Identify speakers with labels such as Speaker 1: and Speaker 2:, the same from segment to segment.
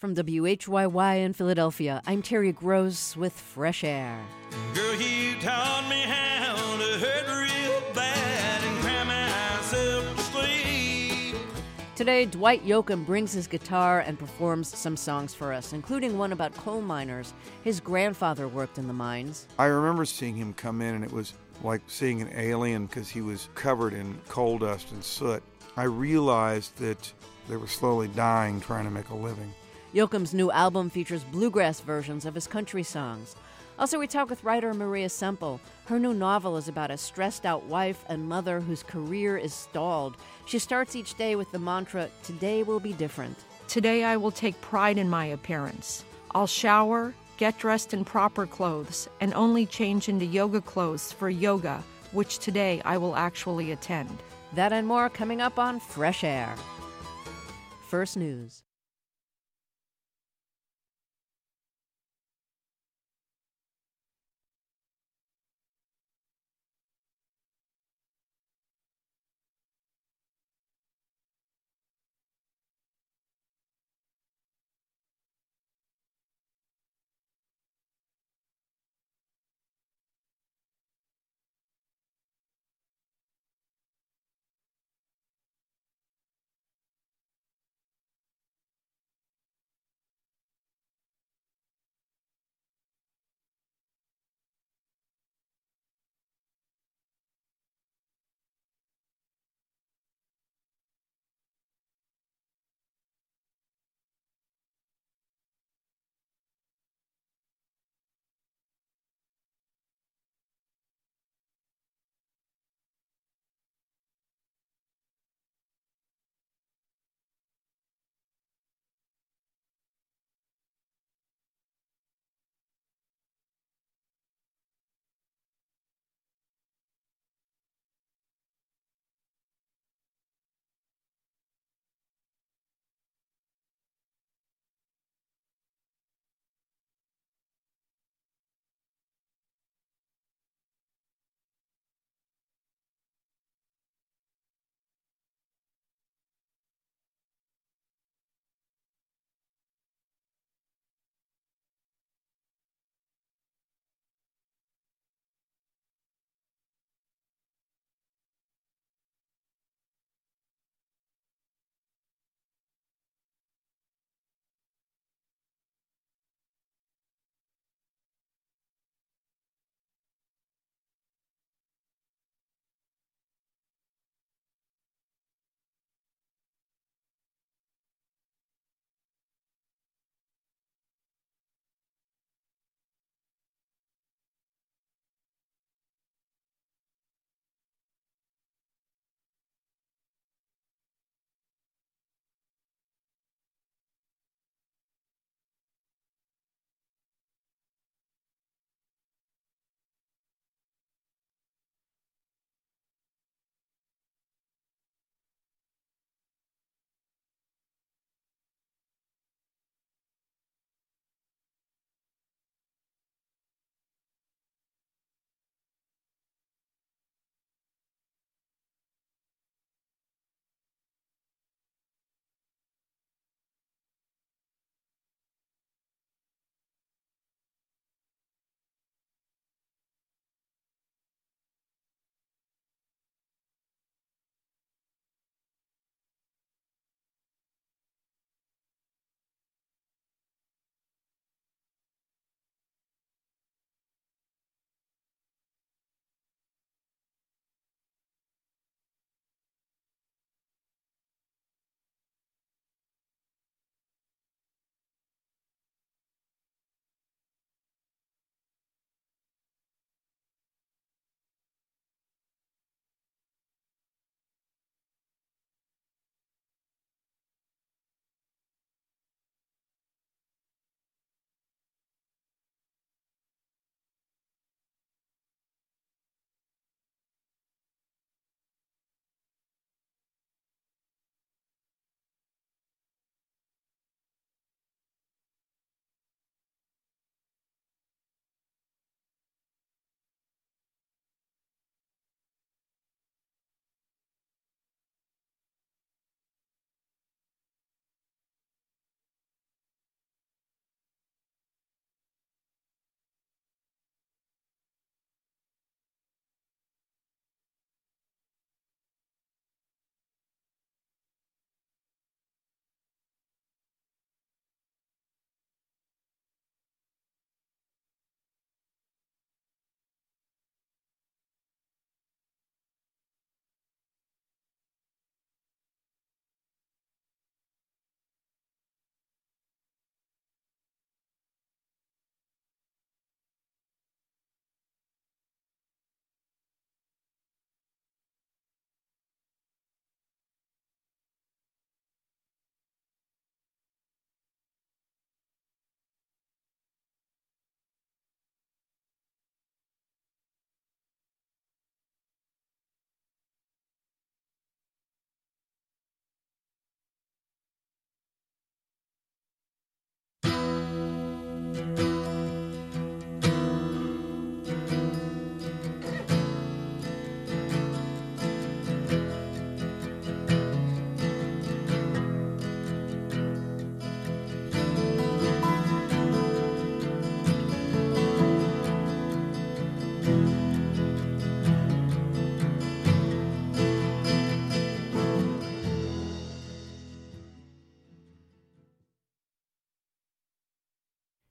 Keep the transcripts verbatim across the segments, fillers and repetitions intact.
Speaker 1: From W H Y Y in Philadelphia, I'm Terry Gross with Fresh Air.
Speaker 2: Girl, you taught me how to hurt real bad and cry myself to sleep.
Speaker 1: Today, Dwight Yoakam brings his guitar and performs some songs for us, including one about coal miners. His grandfather worked in the mines.
Speaker 3: I remember seeing him come in, and it was like seeing an alien because he was covered in coal dust and soot. I realized that they were slowly dying trying to make a living.
Speaker 1: Yoakam's new album features bluegrass versions of his country songs. Also, we talk with writer Maria Semple. Her new novel is about a stressed-out wife and mother whose career is stalled. She starts each day with the mantra, "Today will be different."
Speaker 4: Today I will take pride in my appearance. I'll shower, get dressed in proper clothes, and only change into yoga clothes for yoga, which today I will actually attend.
Speaker 1: That and more coming up on Fresh Air. First News.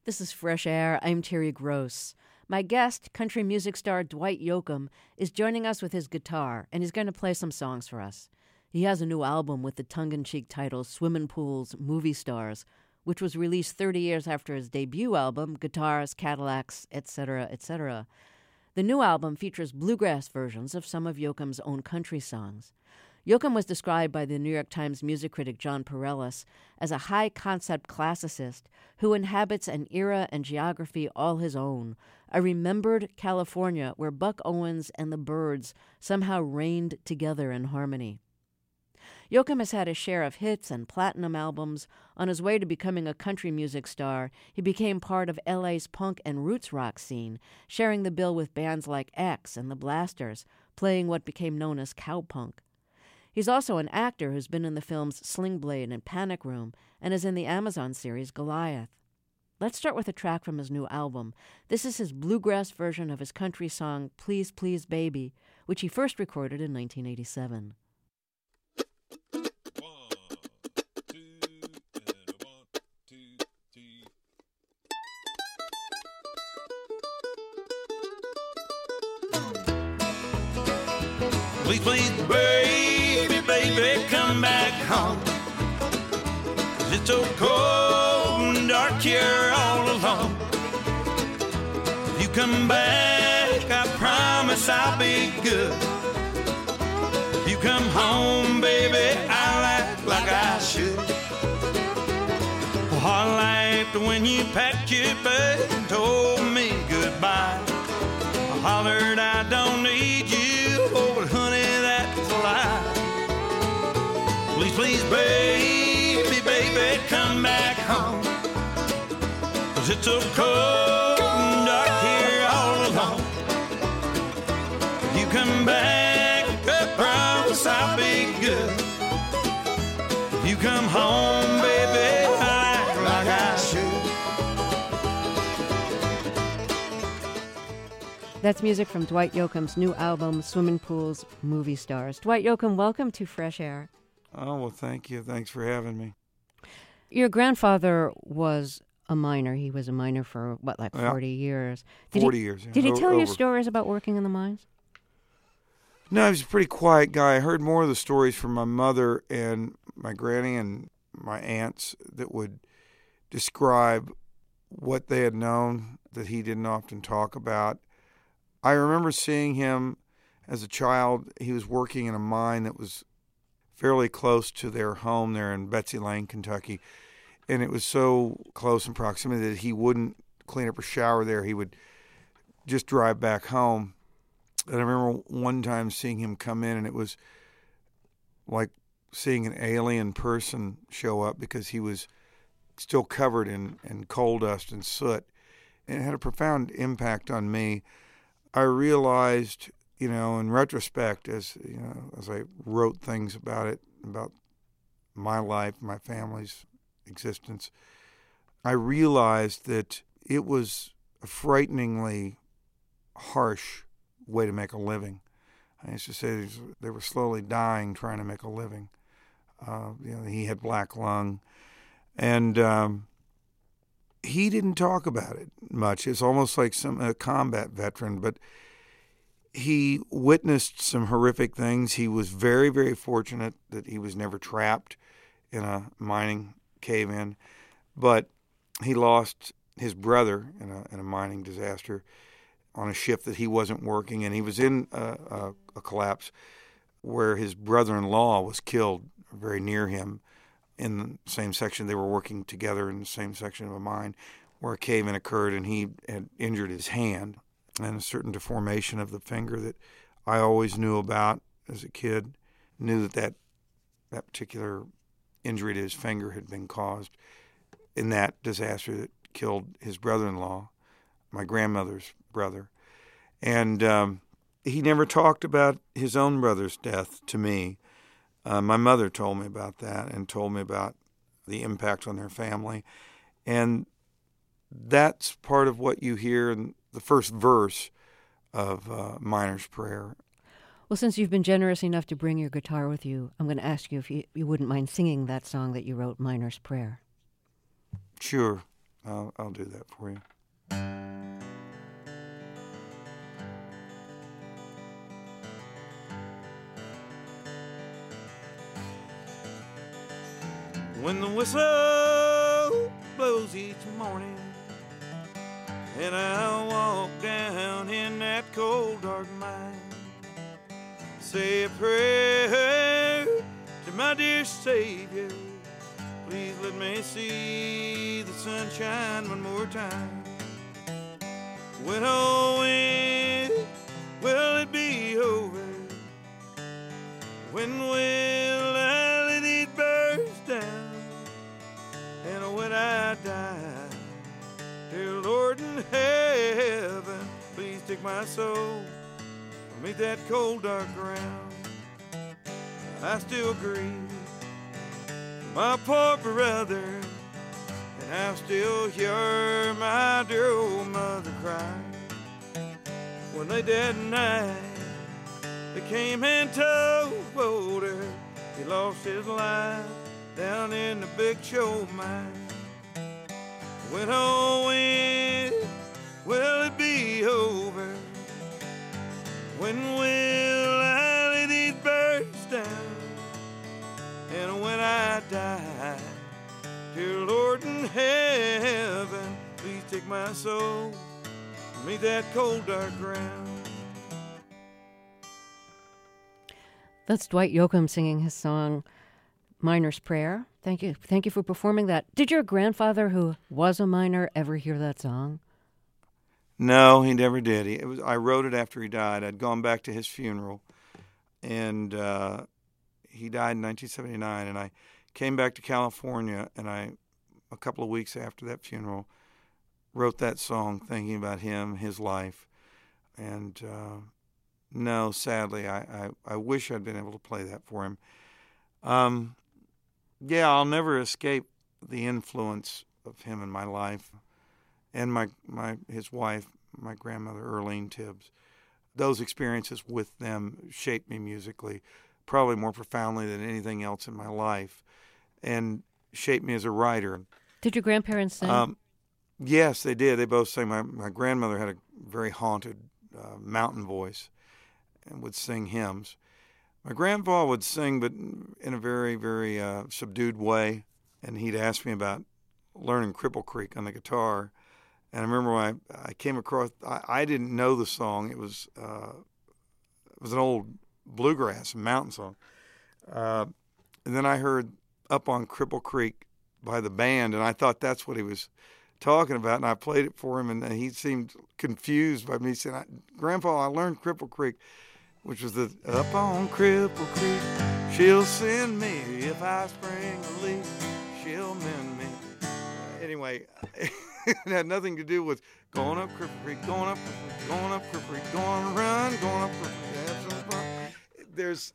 Speaker 1: This is Fresh Air. I'm Terry Gross. My guest, country music star Dwight Yoakam, is joining us with his guitar, and he's going to play some songs for us. He has a new album with the tongue-in-cheek title Swimming Pools, Movie Stars, which was released thirty years after his debut album, Guitars, Cadillacs, et cetera, et cetera. The new album features bluegrass versions of some of Yoakam's own country songs. Yoakam was described by the New York Times music critic John Pareles as a high-concept classicist who inhabits an era and geography all his own, a remembered California where Buck Owens and the Byrds somehow reigned together in harmony. Yoakam has had a share of hits and platinum albums. On his way to becoming a country music star, he became part of L A's punk and roots rock scene, sharing the bill with bands like X and the Blasters, playing what became known as cowpunk. He's also an actor who's been in the films Sling Blade and Panic Room and is in the Amazon series Goliath. Let's start with a track from his new album. This is his bluegrass version of his country song Please Please Baby, which he first recorded in nineteen eighty-seven.
Speaker 2: Please, please, baby, baby, come back home. 'Cause it's so cold and dark here all alone. If you come back, I promise I'll be good. If you come home, baby, I'll act like I should. Oh, I laughed when you packed your bag and told me goodbye. I hollered I don't need you, oh, but honey, that's a lie. Please, please, baby, baby, come back home. 'Cause it's so cold and dark here all alone. If you come back, I promise I'll be good. If you come home, baby, I'll act like I should.
Speaker 1: That's music from Dwight Yoakam's new album, Swimming Pools, Movie Stars. Dwight Yoakam, welcome to Fresh Air.
Speaker 3: Oh, well, thank you. Thanks for having me.
Speaker 1: Your grandfather was a miner. He was a miner for, what, like forty yeah. years? Did
Speaker 3: forty
Speaker 1: he,
Speaker 3: years, yeah.
Speaker 1: Did he
Speaker 3: o-
Speaker 1: tell
Speaker 3: over.
Speaker 1: you stories about working in the mines?
Speaker 3: No, he was a pretty quiet guy. I heard more of the stories from my mother and my granny and my aunts that would describe what they had known that he didn't often talk about. I remember seeing him as a child. He was working in a mine that was fairly close to their home there in Betsy Lane, Kentucky. And it was so close in proximity that he wouldn't clean up or shower there. He would just drive back home. And I remember one time seeing him come in, and it was like seeing an alien person show up because he was still covered in, in coal dust and soot. And it had a profound impact on me. I realized, you know, in retrospect, as you know, as I wrote things about it, about my life, my family's existence, I realized that it was a frighteningly harsh way to make a living. I used to say they were slowly dying trying to make a living. Uh, you know, he had black lung, and um, he didn't talk about it much. It's almost like some a combat veteran, but he witnessed some horrific things. He was very, very fortunate that he was never trapped in a mining cave-in, but he lost his brother in a, in a mining disaster on a shift that he wasn't working, and he was in a, a, a collapse where his brother-in-law was killed very near him in the same section. They were working together in the same section of a mine where a cave-in occurred, and he had injured his hand and a certain deformation of the finger that I always knew about as a kid, knew that that, that particular injury to his finger had been caused in that disaster that killed his brother-in-law, my grandmother's brother. And um, he never talked about his own brother's death to me. Uh, my mother told me about that and told me about the impact on their family. And that's part of what you hear in the first verse of uh, Miner's Prayer.
Speaker 1: Well, since you've been generous enough to bring your guitar with you, I'm going to ask you if you, you wouldn't mind singing that song that you wrote, Miner's Prayer.
Speaker 3: Sure. I'll, I'll do that for you.
Speaker 2: When the whistle blows each morning and I walk down in that cold dark mine, say a prayer to my dear Savior, please let me see the sunshine one more time. When oh when will it be over? When will I let it burst down? And when I die, dear Lord in heaven, please take my soul from beneath that cold dark ground. I still grieve my poor brother, and I still hear my dear old mother cry. When they died night, they came and told her he lost his life down in the Big Show mine. When oh when will it be over? When will I let it burst down? And when I die, dear Lord in heaven, please take my soul from beneath that cold dark ground.
Speaker 1: That's Dwight Yoakam singing his song, Miner's Prayer. Thank you. Thank you for performing that. Did your grandfather, who was a miner, ever hear that song?
Speaker 3: No, he never did. He, it was, I wrote it after he died. I'd gone back to his funeral, and uh, he died in nineteen seventy-nine, and I came back to California, and I, a couple of weeks after that funeral, wrote that song thinking about him, his life. And uh, no, sadly, I, I, I wish I'd been able to play that for him. Um, yeah, I'll never escape the influence of him in my life, and my, my his wife, my grandmother, Earlene Tibbs. Those experiences with them shaped me musically, probably more profoundly than anything else in my life, and shaped me as a writer.
Speaker 1: Did your grandparents sing?
Speaker 3: Um, yes, they did. They both sang. My, my grandmother had a very haunted uh, mountain voice and would sing hymns. My grandpa would sing, but in a very, very uh, subdued way, and he'd ask me about learning Cripple Creek on the guitar. And I remember when I, I came across, I, I didn't know the song. It was uh, it was an old bluegrass mountain song. Uh, and then I heard Up on Cripple Creek by the band, and I thought that's what he was talking about. And I played it for him, and he seemed confused by me saying, Grandpa, I learned Cripple Creek, which was the Up on Cripple Creek, she'll send me. If I spring a leak, she'll mend me. Anyway, it had nothing to do with going up Cripple Creek, going up Cripple Creek, going up Cripple Creek, going to run, going up Cripple Creek, have some fun. There's,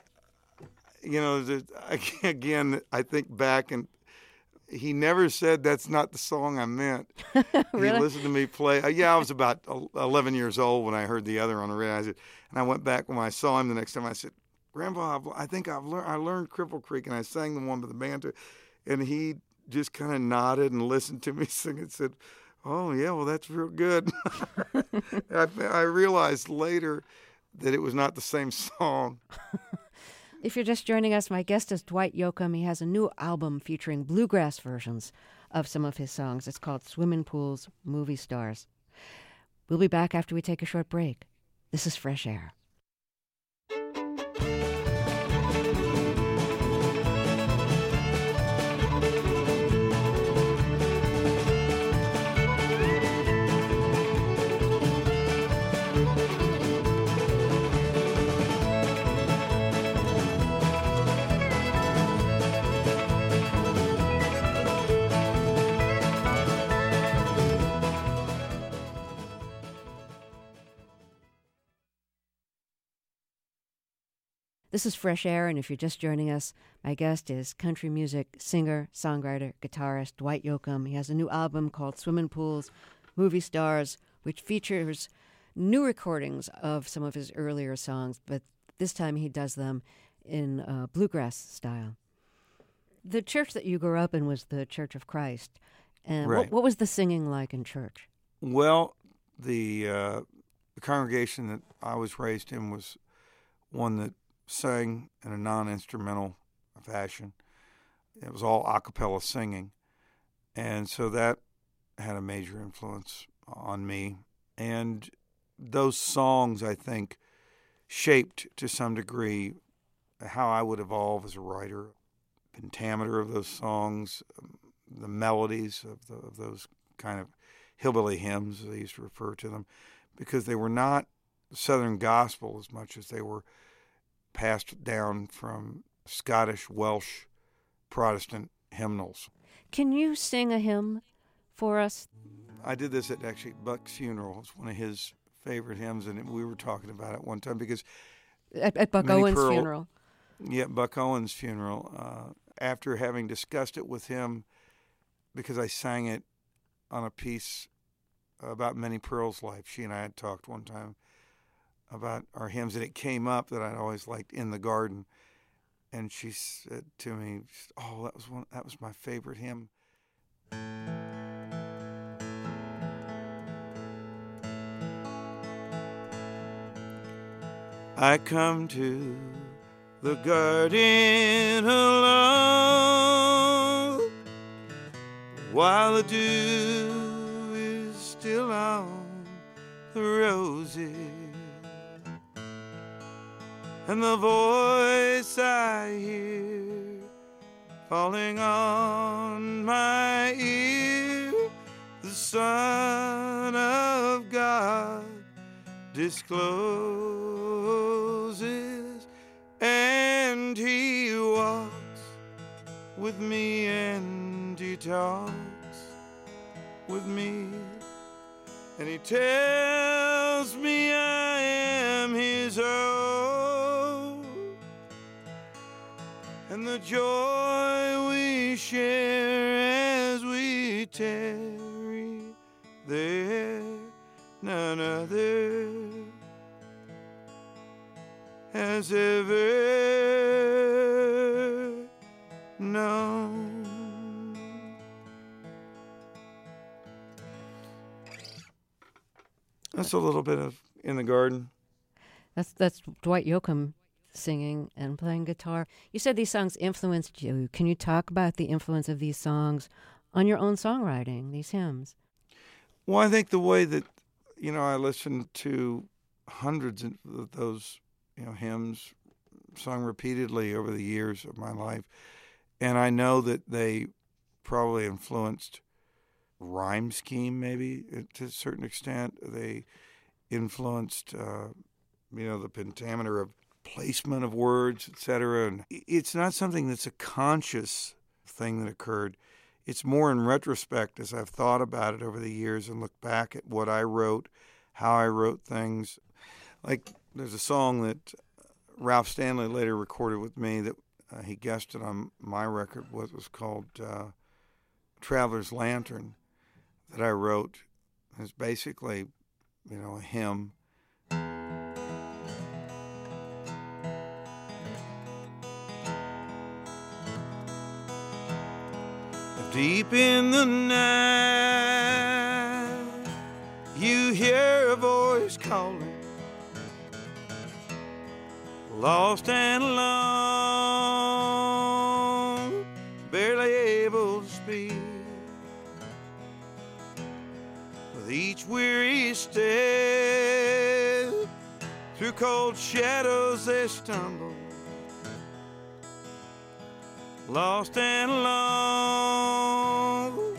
Speaker 3: you know, there's, again, I think back, and he never said that's not the song I meant.
Speaker 1: Really?
Speaker 3: He listened to me play. Uh, yeah, I was about eleven years old when I heard the other on the radio. I said, and I went back when I saw him the next time. I said, Grandpa, I've, I think I've learned. I learned Cripple Creek, and I sang the one with the band too. And he just kind of nodded and listened to me sing and said, oh, yeah, well, that's real good. I, I realized later that it was not the same song.
Speaker 1: If you're just joining us, my guest is Dwight Yoakam. He has a new album featuring bluegrass versions of some of his songs. It's called Swimming Pools, Movie Stars. We'll be back after we take a short break. This is Fresh Air. This is Fresh Air, and if you're just joining us, my guest is country music singer, songwriter, guitarist Dwight Yoakam. He has a new album called Swimming Pools, Movie Stars, which features new recordings of some of his earlier songs, but this time he does them in uh, bluegrass style. The church that you grew up in was the Church of Christ. And
Speaker 3: Right.
Speaker 1: what, what was the singing like in church?
Speaker 3: Well, the uh, the congregation that I was raised in was one that sang in a non-instrumental fashion. It was all a cappella singing, and so that had a major influence on me. And those songs, I think, shaped to some degree how I would evolve as a writer. Pentameter of those songs, the melodies of, the, of those kind of hillbilly hymns, they used to refer to them, because they were not Southern gospel as much as they were passed down from Scottish, Welsh, Protestant hymnals.
Speaker 1: Can you sing a hymn for us?
Speaker 3: I did this at actually Buck's funeral. It's one of his favorite hymns, and we were talking about it one time because
Speaker 1: At, at Buck
Speaker 3: Minnie
Speaker 1: Owens'
Speaker 3: Pearl-
Speaker 1: funeral.
Speaker 3: Yeah, Buck Owens' funeral. Uh, after having discussed it with him, because I sang it on a piece about Minnie Pearl's life. She and I had talked one time about our hymns, and it came up that I'd always liked "In the Garden," and she said to me, "Oh, that was one. That was my favorite hymn." I come to the garden alone while the dew is still on the roses, and the voice I hear falling on my ear, the Son of God discloses, and he walks with me and he talks with me, and he tells me I am his own, and the joy we share as we tarry there, none other has ever known. That's a little bit of In the Garden.
Speaker 1: That's that's Dwight Yoakam singing and playing guitar. You said these songs influenced you. Can you talk about the influence of these songs on your own songwriting, these hymns?
Speaker 3: Well, I think the way that, you know, I listened to hundreds of those, you know, hymns sung repeatedly over the years of my life, and I know that they probably influenced rhyme scheme, maybe to a certain extent. They influenced, uh, you know, the pentameter of placement of words, et cetera. And it's not something that's a conscious thing that occurred. It's more in retrospect as I've thought about it over the years and looked back at what I wrote, how I wrote things. Like there's a song that Ralph Stanley later recorded with me that uh, he guested on my record, what was called uh, Traveler's Lantern, that I wrote. It's basically, you know, a hymn. Deep in the night, you hear a voice calling, lost and alone, barely able to speak. With each weary step, through cold shadows they stumble, lost and alone.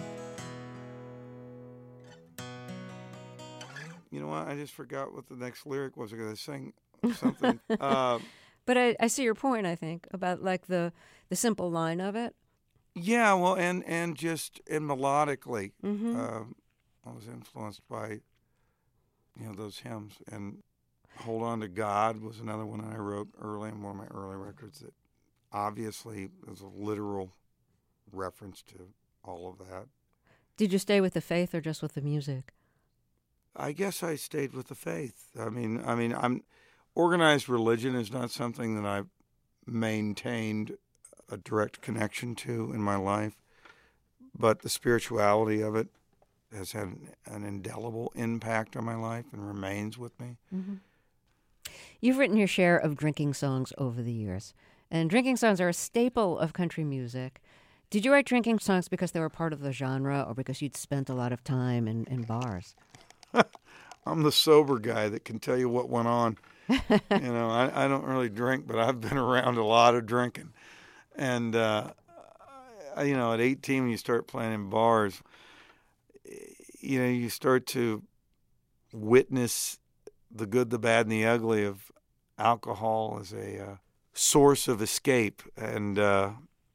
Speaker 3: You know what? I just forgot what the next lyric was. I was going to sing something. uh,
Speaker 1: But I, I see your point, I think, about like the, the simple line of it.
Speaker 3: yeah, well, and, and just and melodically,
Speaker 1: Mm-hmm.
Speaker 3: uh, I was influenced by, you know, those hymns. And Hold On to God was another one I wrote early in one of my early records that obviously is a literal reference to all of that.
Speaker 1: Did you stay with the faith or just with the music?
Speaker 3: I guess I stayed with the faith. I mean, I mean, I'm organized religion is not something that I've maintained a direct connection to in my life, but the spirituality of it has had an indelible impact on my life and remains with me.
Speaker 1: Mm-hmm. You've written your share of drinking songs over the years, and drinking songs are a staple of country music. Did you write drinking songs because they were part of the genre or because you'd spent a lot of time in, in bars?
Speaker 3: I'm the sober guy that can tell you what went on. you know, I, I don't really drink, but I've been around a lot of drinking. And, uh, I, you know, at eighteen, when you start playing in bars, you know, you start to witness the good, the bad, and the ugly of alcohol as a uh, source of escape. And uh,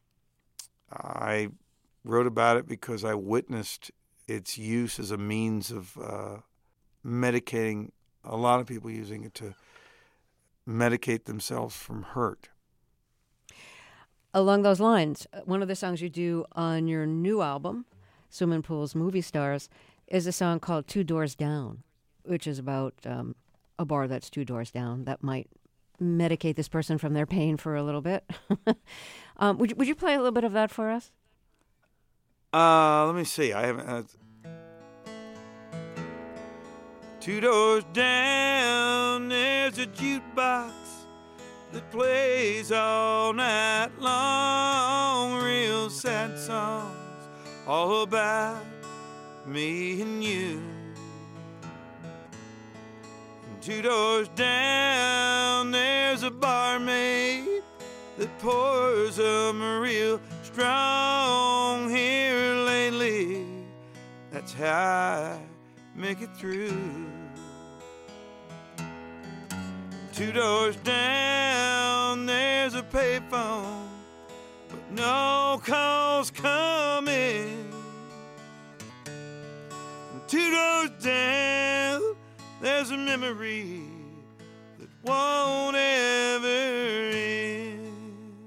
Speaker 3: I wrote about it because I witnessed its use as a means of uh, medicating, a lot of people using it to medicate themselves from hurt.
Speaker 1: Along those lines, one of the songs you do on your new album, Swimming Pools, Movie Stars, is a song called Two Doors Down, which is about um, a bar that's two doors down that might medicate this person from their pain for a little bit. um, would, you, would you play a little bit of that for us?
Speaker 3: Uh, let me see. I haven't... Uh, Two doors down, there's a jukebox that plays all night long, real sad songs all about me and you. And two doors down, there's a barmaid that pours them real strong here lately. That's how I make it through. Two doors down, there's a payphone, but no calls coming. And two doors down, there's a memory that won't ever end.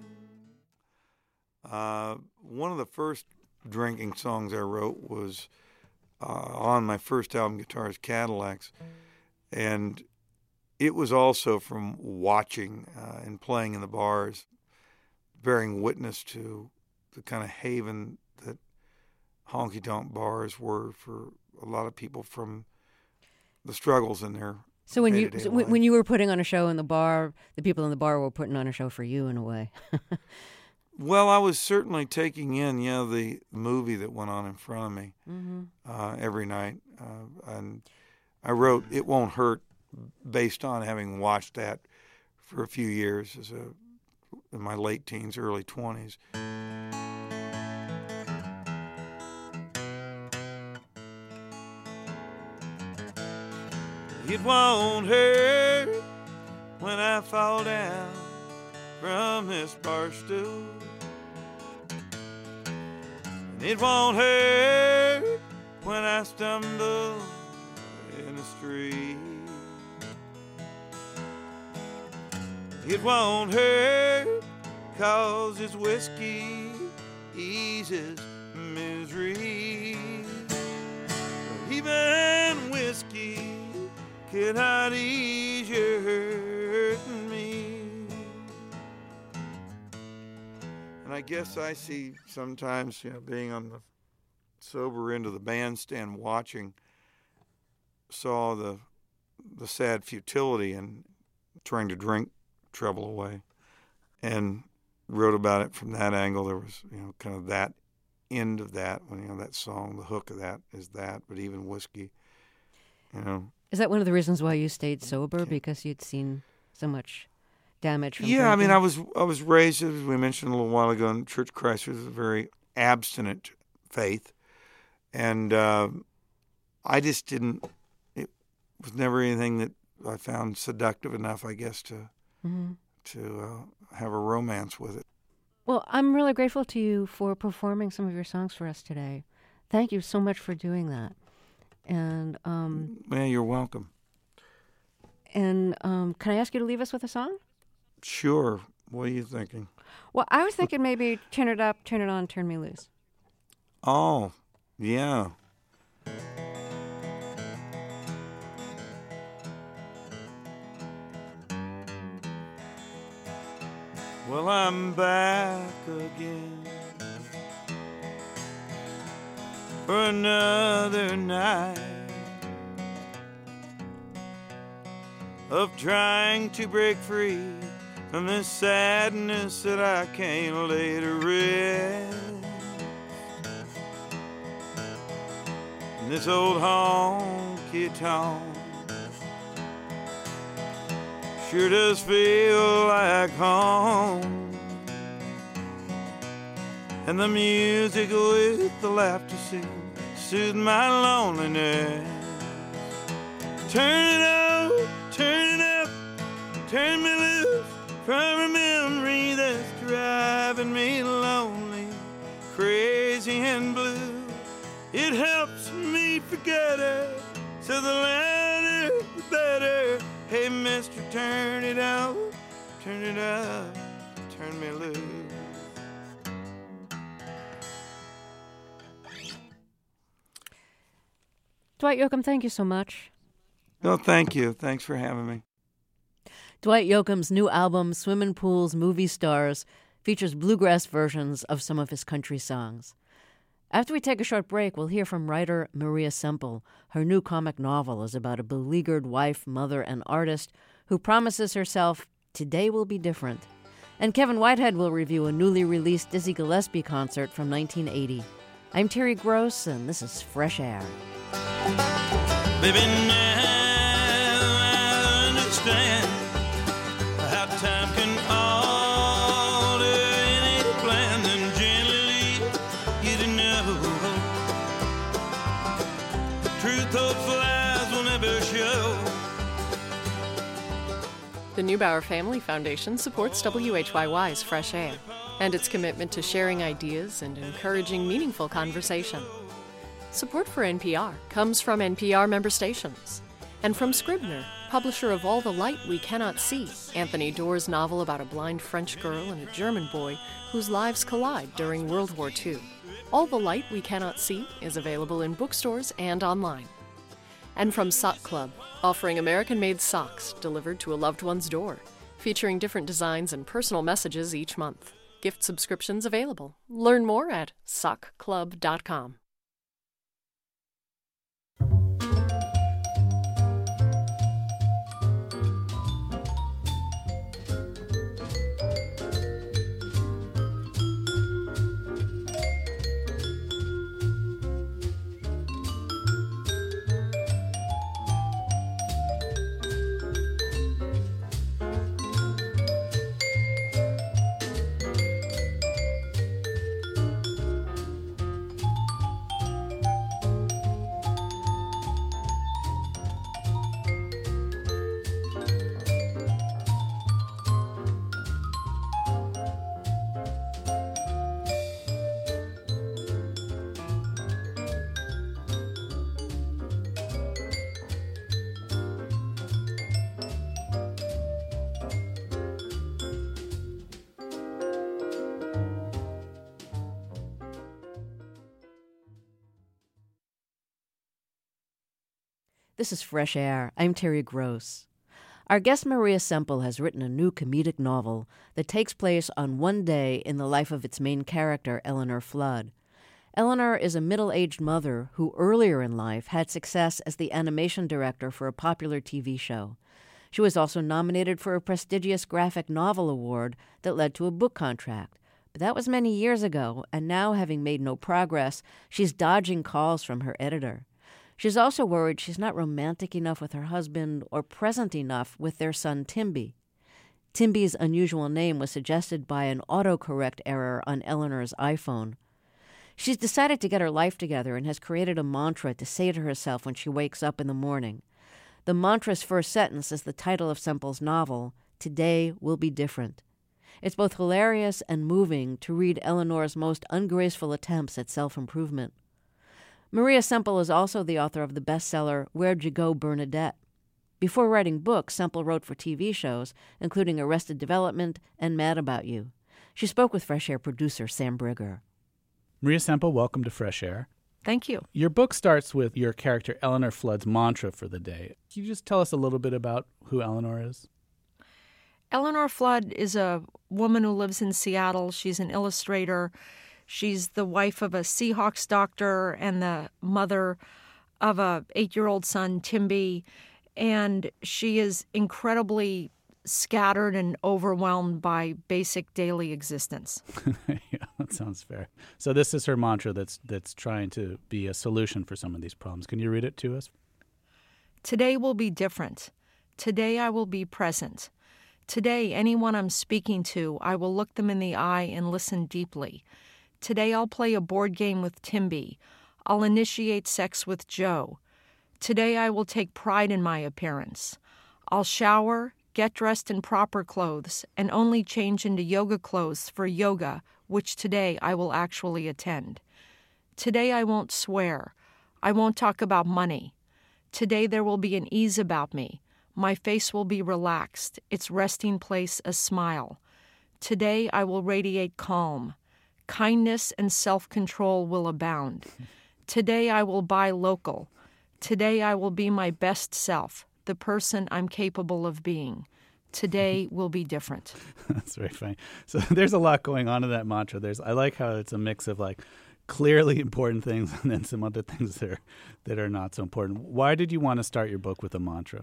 Speaker 3: Uh, one of the first drinking songs I wrote was uh, on my first album, Guitars Cadillacs, and it was also from watching uh, and playing in the bars, bearing witness to the kind of haven that honky-tonk bars were for a lot of people from the struggles in their
Speaker 1: So when you
Speaker 3: day-to-day
Speaker 1: so
Speaker 3: life.
Speaker 1: when you were putting on a show in the bar, the people in the bar were putting on a show for you in a way.
Speaker 3: Well, I was certainly taking in, you know, the movie that went on in front of me
Speaker 1: Mm-hmm.
Speaker 3: uh, every night. Uh, and I wrote It Won't Hurt based on having watched that for a few years as a in my late teens, early twenties. It won't hurt when I fall down from this bar stool. And it won't hurt when I stumble in the street. It won't hurt, 'cause it's whiskey eases misery. Even whiskey cannot ease your hurt in me. And I guess I see sometimes, you know, being on the sober end of the bandstand watching, saw the the sad futility in trying to drink trouble away, and wrote about it from that angle. There was, you know, kind of that end of that, when, you know, that song, the hook of that is that, but even whiskey, you know.
Speaker 1: Is that one of the reasons why you stayed sober, because you'd seen so much damage from
Speaker 3: Yeah, I mean,
Speaker 1: drinking?
Speaker 3: I was I was raised, as we mentioned a little while ago, in Church of Christ was a very abstinent faith, and uh, I just didn't. It was never anything that I found seductive enough, I guess, to
Speaker 1: Mm-hmm.
Speaker 3: to uh, have a romance with it.
Speaker 1: Well, I'm really grateful to you for performing some of your songs for us today. Thank you so much for doing that. And um,
Speaker 3: Yeah, you're welcome.
Speaker 1: and um, can I ask you to leave us with a song?
Speaker 3: Sure. What are you thinking?
Speaker 1: Well, I was thinking maybe Turn It Up, Turn It On, Turn Me Loose.
Speaker 3: Oh, yeah. Well, I'm back again.
Speaker 2: for another night of trying to break free from this sadness that I can't lay to rest. And this old honky-tonk sure does feel like home. And the music with the laughter seems to soothe my loneliness. Turn it up, turn it up, turn me loose from a memory that's driving me lonely, crazy and blue. It helps me forget it, so the louder the better. Hey, mister, turn it up, turn it up, turn me loose.
Speaker 1: Dwight Yoakam, thank you so much.
Speaker 3: No, thank you. Thanks for having me.
Speaker 1: Dwight Yoakam's new album, Swimming Pools, Movie Stars, features bluegrass versions of some of his country songs. After we take a short break, we'll hear from writer Maria Semple. Her new comic novel is about a beleaguered wife, mother, and artist who promises herself, today will be different. And Kevin Whitehead will review a newly released Dizzy Gillespie concert from nineteen eighty. I'm Terry Gross, and this is Fresh Air.
Speaker 2: Baby, now I understand how time can alter any plan and gently lead you to know truth told flies will never show.
Speaker 5: The Neubauer Family Foundation supports W H Y Y's Fresh Air and its commitment to sharing ideas and encouraging meaningful conversation. Support for N P R comes from N P R member stations and from Scribner, publisher of All the Light We Cannot See, Anthony Doerr's novel about a blind French girl and a German boy whose lives collide during World War Two. All the Light We Cannot See is available in bookstores and online. And from Sock Club, offering American-made socks delivered to a loved one's door, featuring different designs and personal messages each month. Gift subscriptions available. Learn more at sock club dot com.
Speaker 1: This is Fresh Air. I'm Terry Gross. Our guest Maria Semple has written a new comedic novel that takes place on one day in the life of its main character, Eleanor Flood. Eleanor is a middle-aged mother who earlier in life had success as the animation director for a popular T V show. She was also nominated for a prestigious graphic novel award that led to a book contract. But that was many years ago, and now, having made no progress, she's dodging calls from her editor. She's also worried she's not romantic enough with her husband or present enough with their son, Timby. Timby's unusual name was suggested by an autocorrect error on Eleanor's iPhone. She's decided to get her life together and has created a mantra to say to herself when she wakes up in the morning. The mantra's first sentence is the title of Semple's novel, Today Will Be Different. It's both hilarious and moving to read Eleanor's most ungraceful attempts at self-improvement. Maria Semple is also the author of the bestseller Where'd You Go, Bernadette? Before writing books, Semple wrote for T V shows, including Arrested Development and Mad About You. She spoke with Fresh Air producer Sam Brigger.
Speaker 6: Maria Semple, welcome to Fresh Air.
Speaker 4: Thank you.
Speaker 6: Your book starts with your character Eleanor Flood's mantra for the day. Can you just tell us a little bit about who Eleanor is?
Speaker 4: Eleanor Flood is a woman who lives in Seattle. She's an illustrator. She's the wife of a Seahawks doctor and the mother of a eight-year-old son, Timby, and she is incredibly scattered and overwhelmed by basic daily existence.
Speaker 6: Yeah, that sounds fair. So this is her mantra that's that's trying to be a solution for some of these problems. Can you read it to us?
Speaker 4: Today will be different. Today I will be present. Today, anyone I'm speaking to, I will look them in the eye and listen deeply. Today I'll play a board game with Timby. I'll initiate sex with Joe. Today I will take pride in my appearance. I'll shower, get dressed in proper clothes, and only change into yoga clothes for yoga, which today I will actually attend. Today I won't swear. I won't talk about money. Today there will be an ease about me. My face will be relaxed, its resting place a smile. Today I will radiate calm. Kindness and self-control will abound. Today I will buy local. Today I will be my best self, the person I'm capable of being. Today will be different.
Speaker 6: That's very funny. So there's a lot going on in that mantra. There's I like how it's a mix of like clearly important things and then some other things that are, that are not so important. Why did you want to start your book with a mantra?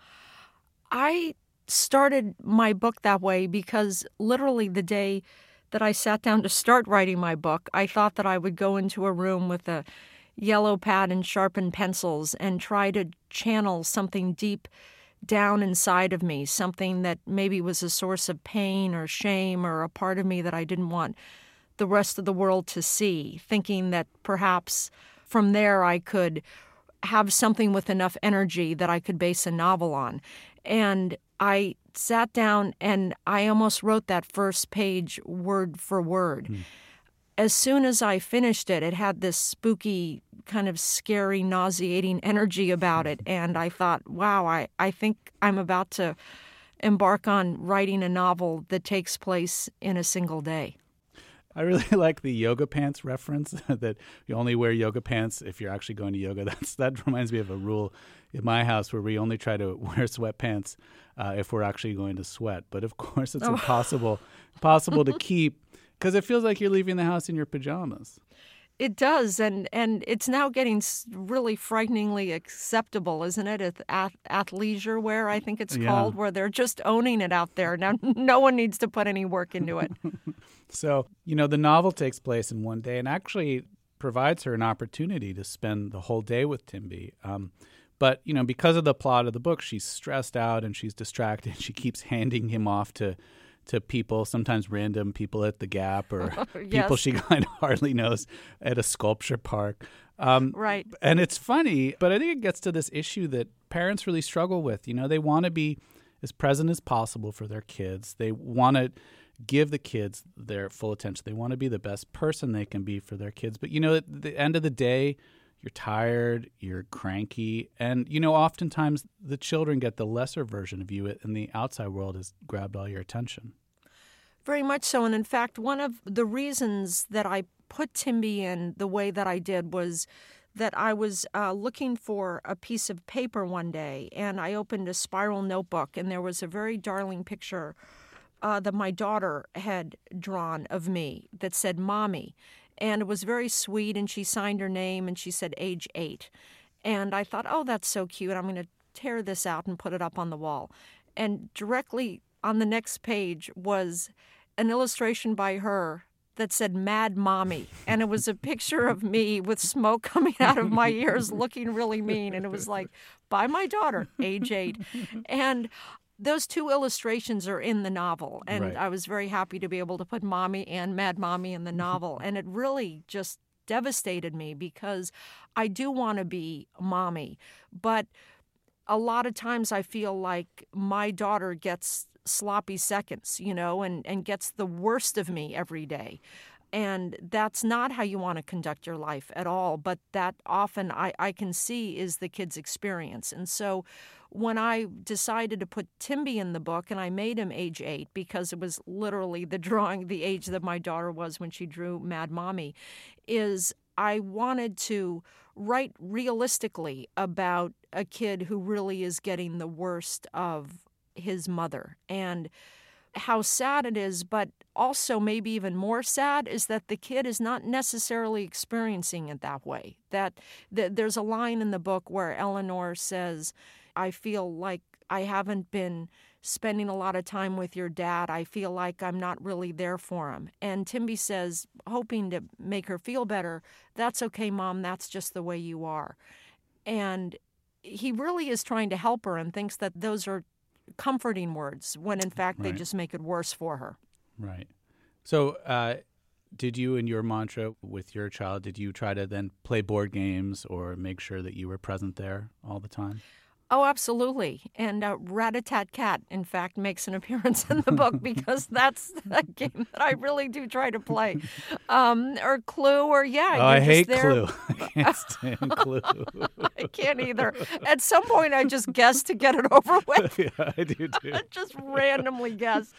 Speaker 4: I started my book that way because literally the day that I sat down to start writing my book, I thought that I would go into a room with a yellow pad and sharpened pencils and try to channel something deep down inside of me, something that maybe was a source of pain or shame or a part of me that I didn't want the rest of the world to see, thinking that perhaps from there I could have something with enough energy that I could base a novel on. And I sat down and I almost wrote that first page word for word. Mm. As soon as I finished it, it had this spooky, kind of scary, nauseating energy about it. And I thought, wow, I, I think I'm about to embark on writing a novel that takes place in a single day.
Speaker 6: I really like the yoga pants reference, that you only wear yoga pants if you're actually going to yoga. That's That reminds me of a rule in my house where we only try to wear sweatpants uh, if we're actually going to sweat. But of course, it's oh. impossible impossible to keep because it feels like you're leaving the house in your pajamas.
Speaker 4: It does, and, and it's now getting really frighteningly acceptable, isn't it? It's ath- athleisure wear, I think it's yeah. called, where they're just owning it out there. Now, no one needs to put any work into it.
Speaker 6: So, you know, the novel takes place in one day and actually provides her an opportunity to spend the whole day with Timby. Um, but, you know, because of the plot of the book, she's stressed out and she's distracted. She keeps handing him off to to people, sometimes random people at the Gap or yes. people she kind of hardly knows at a sculpture park. Um,
Speaker 4: right.
Speaker 6: And it's funny, but I think it gets to this issue that parents really struggle with. You know, they want to be as present as possible for their kids. They want to give the kids their full attention. They want to be the best person they can be for their kids. But, you know, at the end of the day, you're tired, you're cranky, and, you know, oftentimes the children get the lesser version of you, and the outside world has grabbed all your attention.
Speaker 4: Very much so. And in fact, one of the reasons that I put Timby in the way that I did was that I was uh, looking for a piece of paper one day, and I opened a spiral notebook, and there was a very darling picture uh, that my daughter had drawn of me that said Mommy. And it was very sweet, and she signed her name, and she said age eight. And I thought, oh, that's so cute. I'm going to tear this out and put it up on the wall. And directly on the next page was an illustration by her that said Mad Mommy. And it was a picture of me with smoke coming out of my ears looking really mean. And it was like, by my daughter, age eight. And those two illustrations are in the novel, and
Speaker 6: right.
Speaker 4: I was very happy to be able to put Mommy and Mad Mommy in the novel, and it really just devastated me because I do want to be Mommy, but a lot of times I feel like my daughter gets sloppy seconds, you know, and, and gets the worst of me every day. And that's not how you want to conduct your life at all, but that often I, I can see is the kid's experience. And so when I decided to put Timby in the book, and I made him age eight because it was literally the drawing, the age that my daughter was when she drew Mad Mommy, is I wanted to write realistically about a kid who really is getting the worst of his mother. And how sad it is, but also maybe even more sad is that the kid is not necessarily experiencing it that way. That, that there's a line in the book where Eleanor says, I feel like I haven't been spending a lot of time with your dad. I feel like I'm not really there for him. And Timby says, hoping to make her feel better, that's okay, Mom, that's just the way you are. And he really is trying to help her and thinks that those are comforting words when in fact
Speaker 6: Right.
Speaker 4: they just make it worse for her.
Speaker 6: Right. So, uh, did you, in your mantra with your child, did you try to then play board games or make sure that you were present there all the time?
Speaker 4: Oh, absolutely. And uh, Rat-a-tat-cat, in fact, makes an appearance in the book because that's a game that I really do try to play. Um, or Clue, or yeah.
Speaker 6: Oh, I
Speaker 4: you're
Speaker 6: hate
Speaker 4: just there.
Speaker 6: Clue. I can't stand Clue.
Speaker 4: I can't either. At some point, I just guess to get it over with.
Speaker 6: Yeah, I do too.
Speaker 4: Just randomly guess.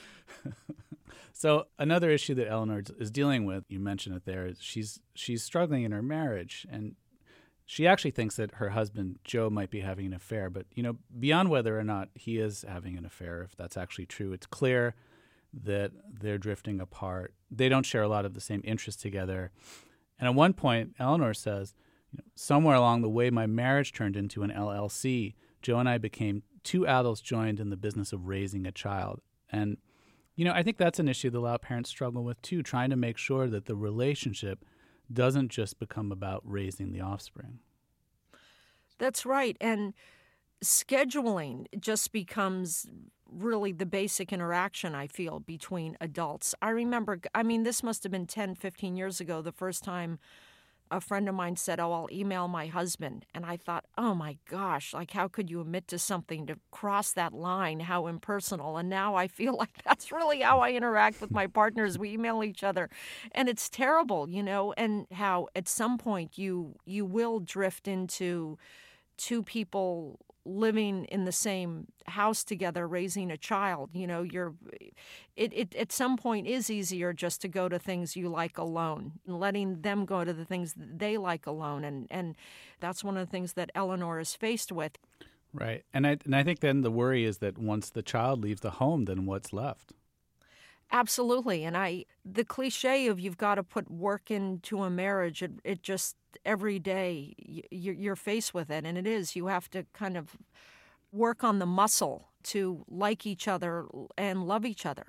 Speaker 6: So another issue that Eleanor is dealing with, you mentioned it there, is she's she's struggling in her marriage, and she actually thinks that her husband, Joe, might be having an affair. But, you know, beyond whether or not he is having an affair, if that's actually true, it's clear that they're drifting apart. They don't share a lot of the same interests together. And at one point, Eleanor says, you know, somewhere along the way, my marriage turned into an L L C. Joe and I became two adults joined in the business of raising a child. And, you know, I think that's an issue that a lot of parents struggle with, too, trying to make sure that the relationship doesn't just become about raising the offspring.
Speaker 4: That's right. And scheduling just becomes really the basic interaction, I feel, between adults. I remember, I mean, this must have been ten, fifteen years ago, the first time a friend of mine said, oh, I'll email my husband. And I thought, oh my gosh, like how could you admit to something to cross that line? How impersonal. And now I feel like that's really how I interact with my partners. We email each other. And it's terrible, you know, and how at some point you you will drift into two people living in the same house together, raising a child. You know, you're it, it at some point is easier just to go to things you like alone and letting them go to the things that they like alone. And, and that's one of the things that Eleanor is faced with.
Speaker 6: Right. And I, and I think then the worry is that once the child leaves the home, then what's left?
Speaker 4: Absolutely. And I, the cliche of you've got to put work into a marriage, it, it just, every day you're, you're faced with it. And it is, you have to kind of work on the muscle to like each other and love each other.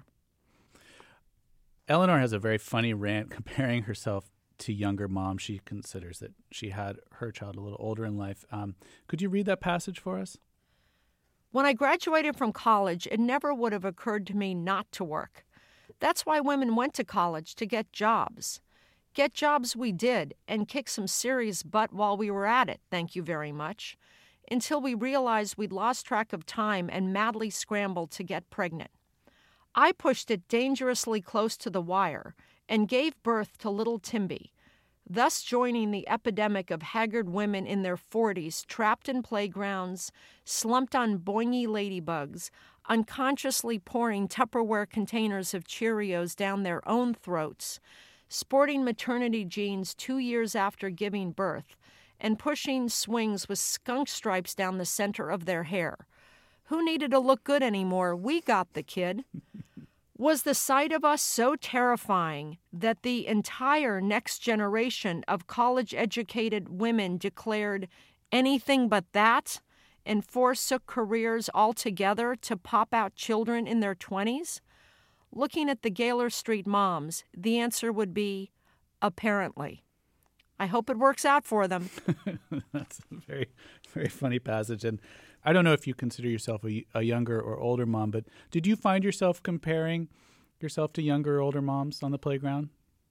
Speaker 6: Eleanor has a very funny rant comparing herself to younger moms. She considers that she had her child a little older in life. Um, could you read that passage for us?
Speaker 4: When I graduated from college, it never would have occurred to me not to work. That's why women went to college, to get jobs. Get jobs we did, and kick some serious butt while we were at it, thank you very much, until we realized we'd lost track of time and madly scrambled to get pregnant. I pushed it dangerously close to the wire and gave birth to little Timby, thus joining the epidemic of haggard women in their forties trapped in playgrounds, slumped on boingy ladybugs, unconsciously pouring Tupperware containers of Cheerios down their own throats, sporting maternity jeans two years after giving birth, and pushing swings with skunk stripes down the center of their hair. Who needed to look good anymore? We got the kid. Was the sight of us so terrifying that the entire next generation of college-educated women declared anything but that and forsook careers altogether to pop out children in their twenties? Looking at the Gaylor Street moms, the answer would be, apparently. I hope it works out for them.
Speaker 6: That's a very, very funny passage. And I don't know if you consider yourself a, a younger or older mom, but did you find yourself comparing yourself to younger or older moms on the playground?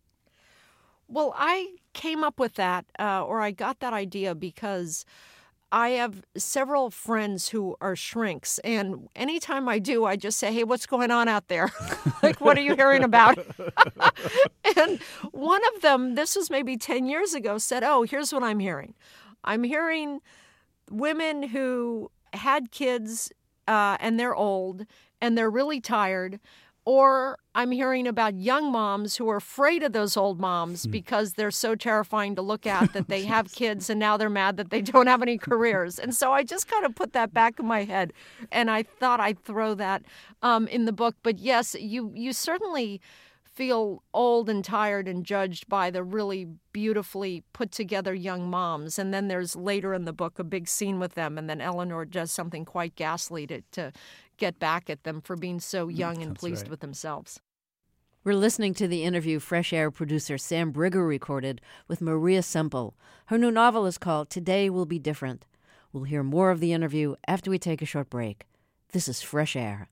Speaker 4: Well, I came up with that, uh, or I got that idea because I have several friends who are shrinks, and anytime I do, I just say, hey, what's going on out there? Like, what are you hearing about? And one of them, this was maybe ten years ago, said, oh, here's what I'm hearing. I'm hearing women who had kids uh, and they're old and they're really tired, Or I'm hearing about young moms who are afraid of those old moms because they're so terrifying to look at that they have kids and now they're mad that they don't have any careers. And so I just kind of put that back in my head, and I thought I'd throw that um, in the book. But yes, you you certainly feel old and tired and judged by the really beautifully put together young moms. And then there's later in the book a big scene with them, and then Eleanor does something quite ghastly to, to get back at them for being so young and
Speaker 6: That's
Speaker 4: pleased
Speaker 6: right.
Speaker 4: with themselves.
Speaker 1: We're listening to the interview Fresh Air producer Sam Brigger recorded with Maria Semple. Her new novel is called Today Will Be Different. We'll hear more of the interview after we take a short break. This is Fresh Air.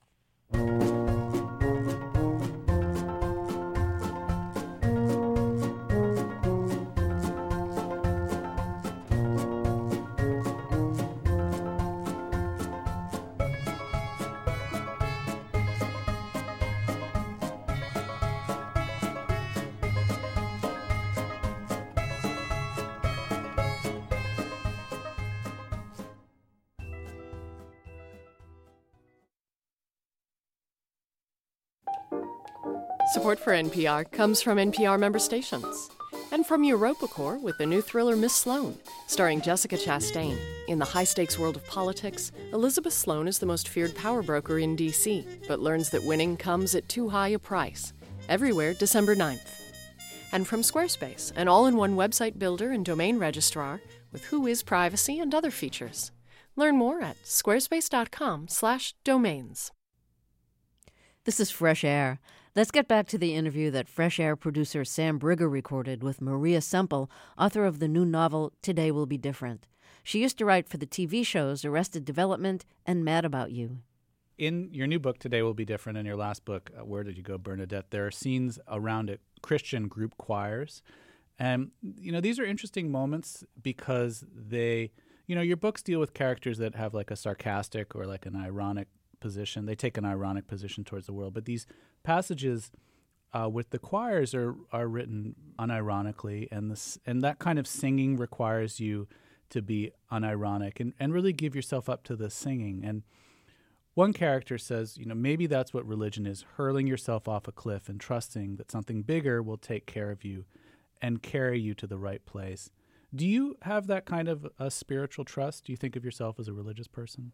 Speaker 5: Support for N P R comes from N P R member stations and from EuropaCorps with the new thriller Miss Sloane, starring Jessica Chastain. In the high-stakes world of politics, Elizabeth Sloane is the most feared power broker in D C, but learns that winning comes at too high a price. Everywhere, December ninth. And from Squarespace, an all-in-one website builder and domain registrar with Whois privacy and other features. Learn more at squarespace.com slash domains.
Speaker 1: This is Fresh Air. Let's get back to the interview that Fresh Air producer Sam Brigger recorded with Maria Semple, author of the new novel Today Will Be Different. She used to write for the T V shows Arrested Development and Mad About You.
Speaker 6: In your new book, Today Will Be Different, and your last book, uh, Where Did You Go, Bernadette, there are scenes around it, Christian group choirs. And, you know, these are interesting moments because they, you know, your books deal with characters that have like a sarcastic or like an ironic position. They take an ironic position towards the world. But these passages uh, with the choirs are are written unironically, and this and that kind of singing requires you to be unironic and, and really give yourself up to the singing. And one character says, you know, maybe that's what religion is, hurling yourself off a cliff and trusting that something bigger will take care of you and carry you to the right place. Do you have that kind of a spiritual trust? Do you think of yourself as a religious person?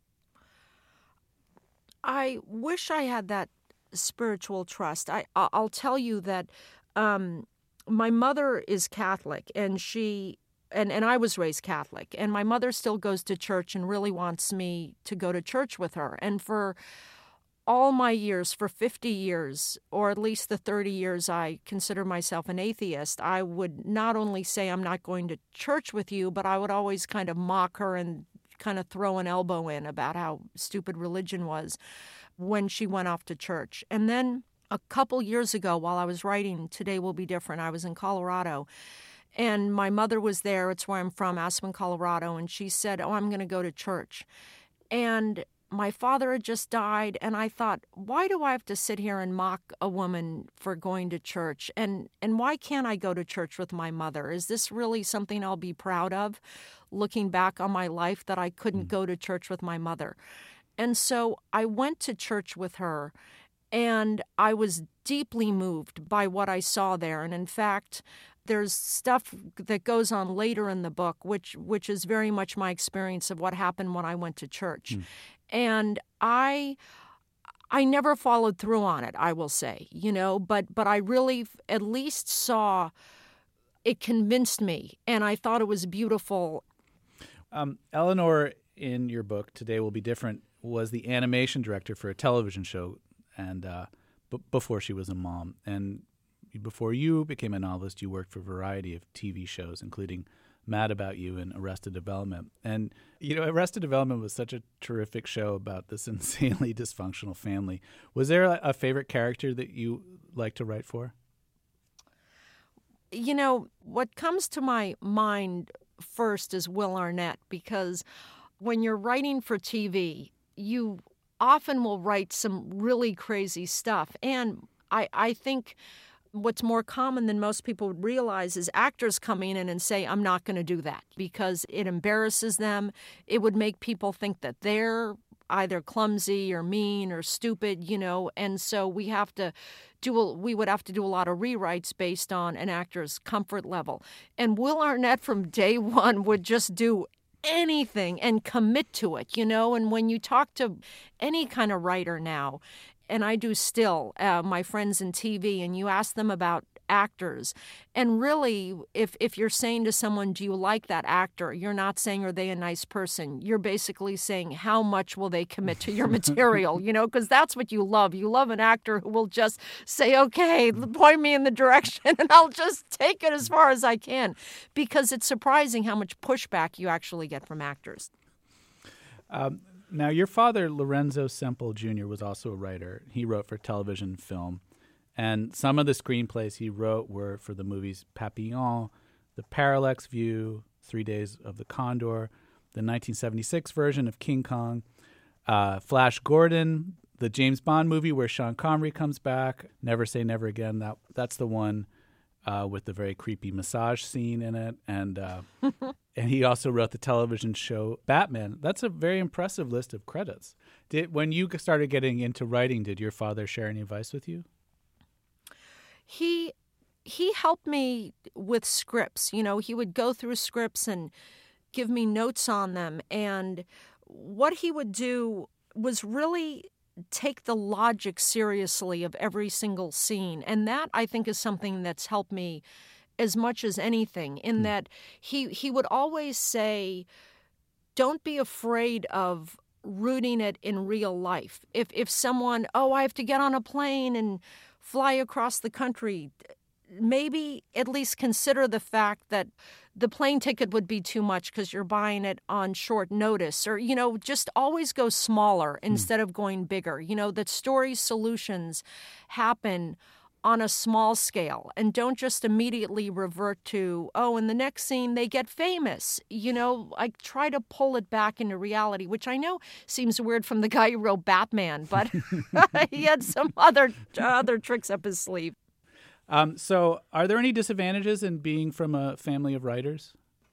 Speaker 4: I wish I had that spiritual trust. I, I'll tell you that um, my mother is Catholic, and she and, and I was raised Catholic, and my mother still goes to church and really wants me to go to church with her. And for all my years, for fifty years, or at least the thirty years I consider myself an atheist, I would not only say I'm not going to church with you, but I would always kind of mock her and kind of throw an elbow in about how stupid religion was when she went off to church. And then a couple years ago, while I was writing Today Will Be Different, I was in Colorado, and my mother was there. It's where I'm from, Aspen, Colorado, and she said, oh, I'm going to go to church. And my father had just died, and I thought, why do I have to sit here and mock a woman for going to church? And and why can't I go to church with my mother? Is this really something I'll be proud of, looking back on my life, that I couldn't go to church with my mother? And so I went to church with her, and I was deeply moved by what I saw there. And in fact, there's stuff that goes on later in the book, which which is very much my experience of what happened when I went to church. Mm. And I I never followed through on it, I will say, you know, but but I really at least saw it convinced me, and I thought it was beautiful.
Speaker 6: Um, Eleanor, in your book, Today Will Be Different, was the animation director for a television show, and uh, b- before she was a mom. And before you became a novelist, you worked for a variety of T V shows, including Mad About You and Arrested Development. And, you know, Arrested Development was such a terrific show about this insanely dysfunctional family. Was there a, a favorite character that you like to write for?
Speaker 4: You know, what comes to my mind first is Will Arnett, because when you're writing for T V, you often will write some really crazy stuff. And I, I think what's more common than most people would realize is actors coming in and say, I'm not going to do that, because it embarrasses them. It would make people think that they're either clumsy or mean or stupid, you know, and so we have to do a, we would have to do a lot of rewrites based on an actor's comfort level. And Will Arnett from day one would just do anything and commit to it, you know, and when you talk to any kind of writer now, and I do still, uh, my friends in T V, and you ask them about actors, and really, if if you're saying to someone, do you like that actor, you're not saying, are they a nice person? You're basically saying, how much will they commit to your material, you know, because that's what you love. You love an actor who will just say, okay, point me in the direction, and I'll just take it as far as I can, because it's surprising how much pushback you actually get from actors.
Speaker 6: Um, now, your father, Lorenzo Semple Junior, was also a writer. He wrote for television and film. And some of the screenplays he wrote were for the movies Papillon, The Parallax View, Three Days of the Condor, the nineteen seventy-six version of King Kong, uh, Flash Gordon, the James Bond movie where Sean Connery comes back, Never Say Never Again. That That's the one uh, with the very creepy massage scene in it. And uh, and he also wrote the television show Batman. That's a very impressive list of credits. Did When you started getting into writing, did your father share any advice with you?
Speaker 4: He he helped me with scripts. You know, he would go through scripts and give me notes on them. And what he would do was really take the logic seriously of every single scene. And that, I think, is something that's helped me as much as anything, in that he he would always say, don't be afraid of rooting it in real life. If if someone, oh, I have to get on a plane and fly across the country, maybe at least consider the fact that the plane ticket would be too much because you're buying it on short notice, or, you know, just always go smaller instead mm. of going bigger. You know, that story solutions happen on a small scale, and don't just immediately revert to, oh, in the next scene they get famous. You know, I try to pull it back into reality, which I know seems weird from the guy who wrote Batman, but he had some other other tricks up his sleeve.
Speaker 6: Um, so are there any disadvantages in being from a family of writers?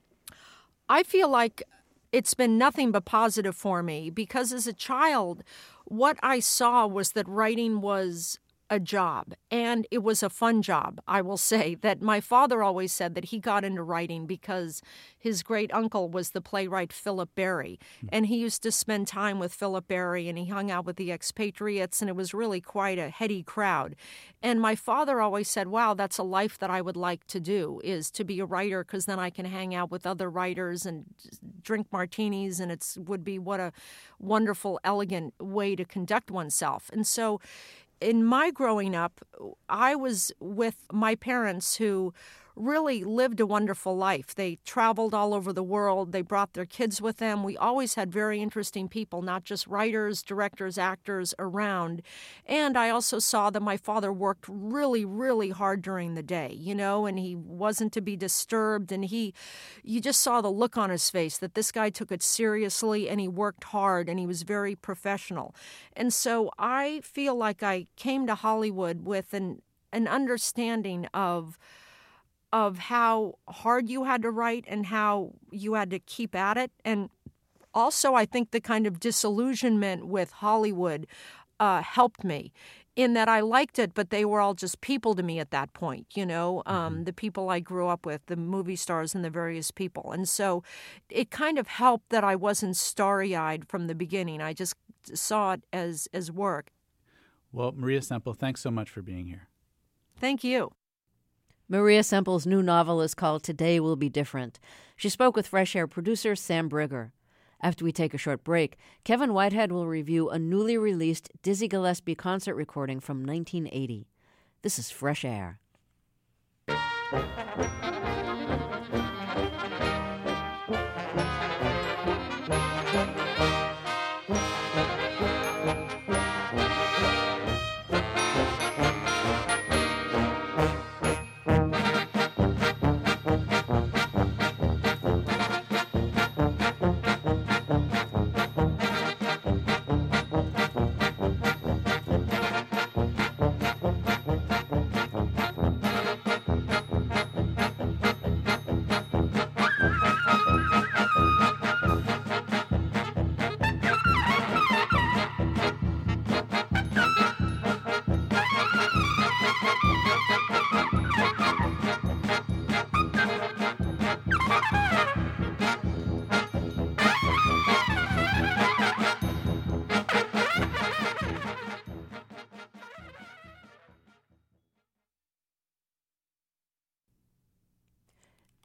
Speaker 4: I feel like it's been nothing but positive for me, because as a child, what I saw was that writing was a job, and it was a fun job. I will say that my father always said that he got into writing because his great uncle was the playwright Philip Barry, and he used to spend time with Philip Barry, and he hung out with the expatriates, and it was really quite a heady crowd. And my father always said, wow, that's a life that I would like to do, is to be a writer, because then I can hang out with other writers and drink martinis, and it's would be what a wonderful, elegant way to conduct oneself. And so in my growing up, I was with my parents who really lived a wonderful life. They traveled all over the world. They brought their kids with them. We always had very interesting people, not just writers, directors, actors around. And I also saw that my father worked really, really hard during the day, you know, and he wasn't to be disturbed. And he, you just saw the look on his face that this guy took it seriously, and he worked hard, and he was very professional. And so I feel like I came to Hollywood with an an understanding of of how hard you had to write and how you had to keep at it. And also, I think the kind of disillusionment with Hollywood uh, helped me, in that I liked it, but they were all just people to me at that point, you know, um, mm-hmm. the people I grew up with, the movie stars and the various people. And so it kind of helped that I wasn't starry-eyed from the beginning. I just saw it as, as work.
Speaker 6: Well, Maria Semple, thanks so much for being here.
Speaker 4: Thank you.
Speaker 1: Maria Semple's new novel is called Today Will Be Different. She spoke with Fresh Air producer Sam Brigger. After we take a short break, Kevin Whitehead will review a newly released Dizzy Gillespie concert recording from nineteen eighty. This is Fresh Air.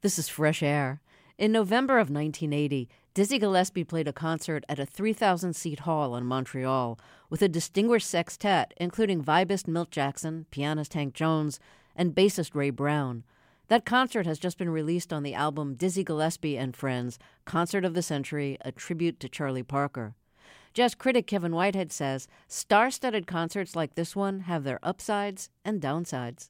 Speaker 1: This is Fresh Air. In November of nineteen eighty, Dizzy Gillespie played a concert at a three thousand seat hall in Montreal with a distinguished sextet, including vibist Milt Jackson, pianist Hank Jones, and bassist Ray Brown. That concert has just been released on the album Dizzy Gillespie and Friends, Concert of the Century, a tribute to Charlie Parker. Jazz critic Kevin Whitehead says star-studded concerts like this one have their upsides and downsides.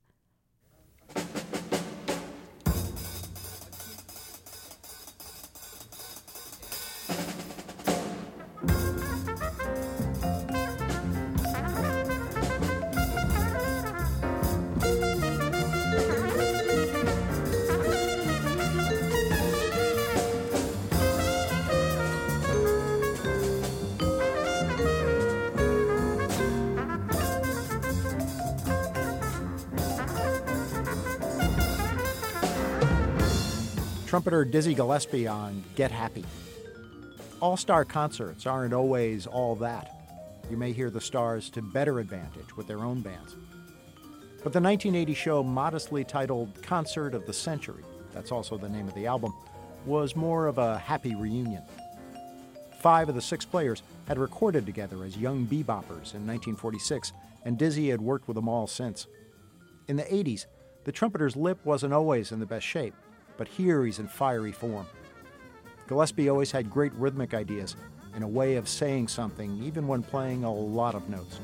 Speaker 7: Trumpeter Dizzy Gillespie on Get Happy. All-star concerts aren't always all that. You may hear the stars to better advantage with their own bands. But the nineteen eighty show, modestly titled Concert of the Century, that's also the name of the album, was more of a happy reunion. Five of the six players had recorded together as young beboppers in nineteen forty-six, and Dizzy had worked with them all since. In the eighties, the trumpeter's lip wasn't always in the best shape, but here he's in fiery form. Gillespie always had great rhythmic ideas and a way of saying something even when playing a lot of notes.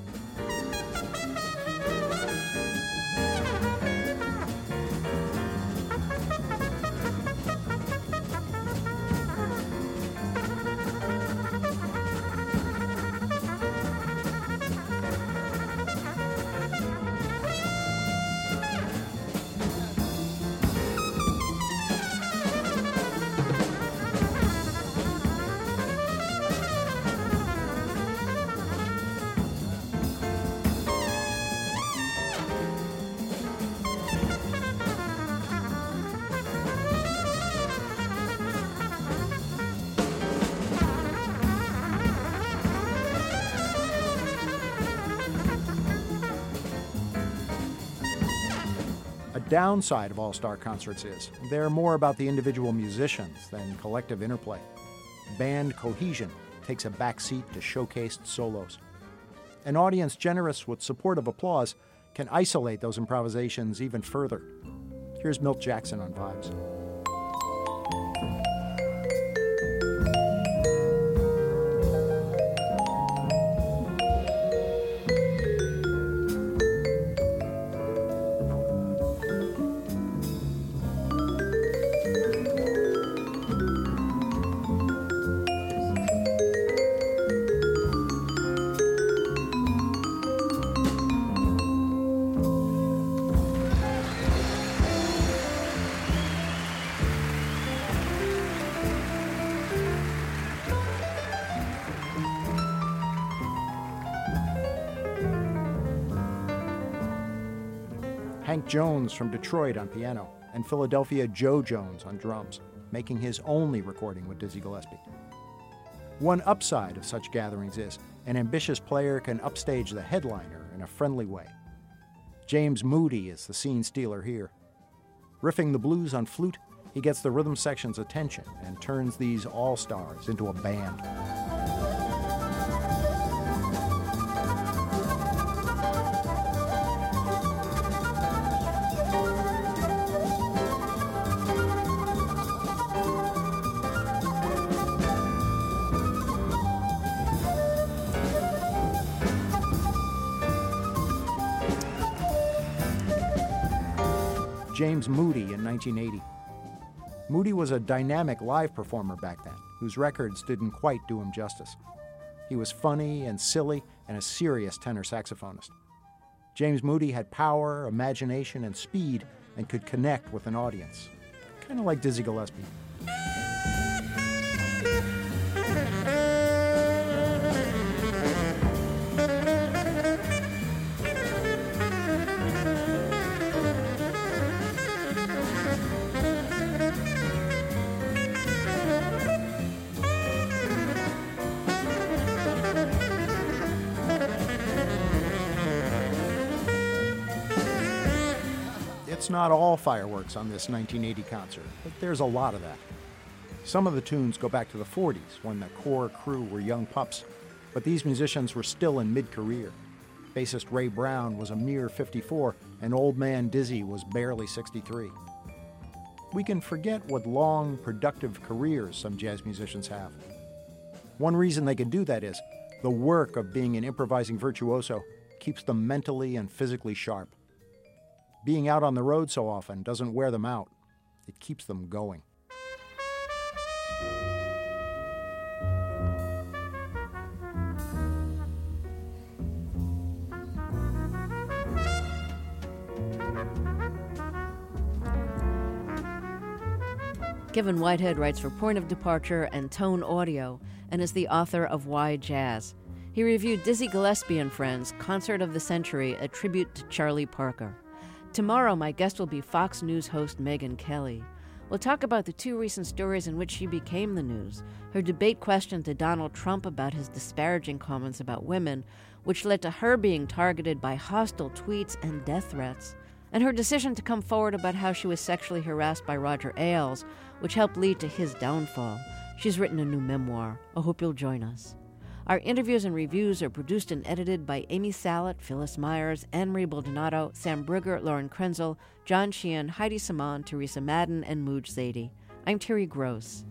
Speaker 7: Downside of all-star concerts is they're more about the individual musicians than collective interplay. Band cohesion takes a backseat to showcased solos. An audience generous with supportive applause can isolate those improvisations even further. Here's Milt Jackson on Vibes. Hank Jones from Detroit on piano, and Philadelphia Joe Jones on drums, making his only recording with Dizzy Gillespie. One upside of such gatherings is an ambitious player can upstage the headliner in a friendly way. James Moody is the scene stealer here. Riffing the blues on flute, he gets the rhythm section's attention and turns these all-stars into a band. James Moody in nineteen eighty. Moody was a dynamic live performer back then, whose records didn't quite do him justice. He was funny and silly and a serious tenor saxophonist. James Moody had power, imagination, and speed and could connect with an audience, kind of like Dizzy Gillespie. It's not all fireworks on this nineteen eighty concert, but there's a lot of that. Some of the tunes go back to the forties, when the core crew were young pups, but these musicians were still in mid-career. Bassist Ray Brown was a mere fifty-four, and old man Dizzy was barely sixty-three. We can forget what long, productive careers some jazz musicians have. One reason they can do that is the work of being an improvising virtuoso keeps them mentally and physically sharp. Being out on the road so often doesn't wear them out. It keeps them going.
Speaker 1: Kevin Whitehead writes for Point of Departure and Tone Audio and is the author of Why Jazz. He reviewed Dizzy Gillespie and Friends' Concert of the Century, a tribute to Charlie Parker. Tomorrow, my guest will be Fox News host Megyn Kelly. We'll talk about the two recent stories in which she became the news, her debate question to Donald Trump about his disparaging comments about women, which led to her being targeted by hostile tweets and death threats, and her decision to come forward about how she was sexually harassed by Roger Ailes, which helped lead to his downfall. She's written a new memoir. I hope you'll join us. Our interviews and reviews are produced and edited by Amy Salet, Phyllis Myers, Anne-Marie Baldonado, Sam Brugger, Lauren Krenzel, John Sheehan, Heidi Saman, Teresa Madden, and Mooj Zadie. I'm Terry Gross.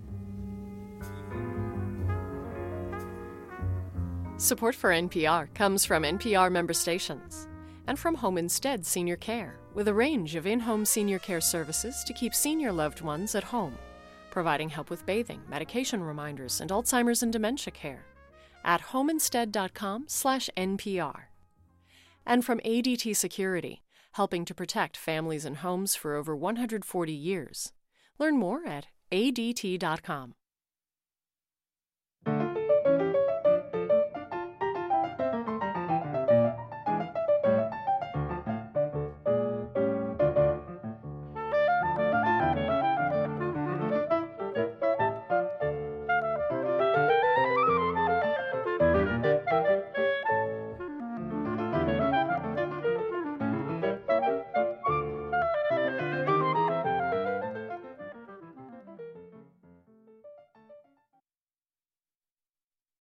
Speaker 5: Support for N P R comes from N P R member stations and from Home Instead Senior Care, with a range of in-home senior care services to keep senior loved ones at home, providing help with bathing, medication reminders, and Alzheimer's and dementia care at homeinstead.com slash NPR. And from A D T Security, helping to protect families and homes for over one hundred forty years. Learn more at A D T dot com.